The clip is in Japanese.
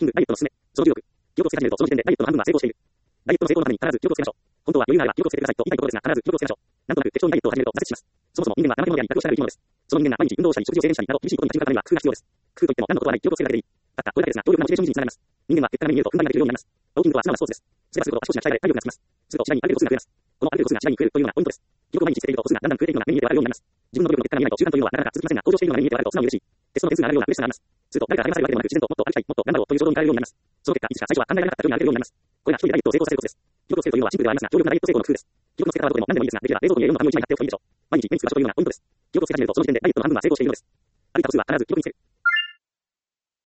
キング、ダイエットのすすめ、その重力、記憶をつけ始めると、その時点でダイエットの半分は成功している。ダイエットの成功のために必ず記憶をつけましょう。本当は余裕があれば記憶をつけてくださいと言いたいところですが、必ず記憶をつけましょう。なんとなく適当にダイエットを始めると挫折します。そもそも人間は怠け者であり、楽をしたがる生き物です。その人間が毎日運動をしたり、食事を制限したりなど、厳しいことに立ち向かうためには工夫が必要です。工夫といっても何のことはない、記憶をつけるだけでいい。たったこれだけですが、強力なモチベーション維持につながります。人間は結果が目に見えると踏ん張りができるようになります。ウォーキングとは素直なスポーツです。すればするほど足腰が鍛えられ、体力がつきます。すると次第にある程度数が増えます。このある程度数が次第に増えるというのがポイントです。記録を毎日つけていると数がだんだん増えているのが目に見えてわかるようになります。自分の努力の結果が見えないと習慣というのはなかなか続きませんが、向上しているのが目に見えてわかると素直に嬉しい。テストの点数が上がるような嬉しさがあります。すると誰かが励まされるわけでもなく、自然ともっと歩きたい、もっと頑張ろうという衝動に変えるようになります。その結果、いつしか最初は考えられなかった距離に歩けるようになります。これが一人でダイエットを成功させることです。記録をつけるというのはシンプルではありますが、強力なダイエット成功の工夫です。記録のつけ方はどこでも何でもいいですが、できれば冷蔵庫に栄養の紙を1枚貼っておくといいでしょう。毎日目につく場所というのがポイントです。記録をつけ始めるとその時点でダイエットの半分は成功しているのです。歩いた歩数は必ず記録につける。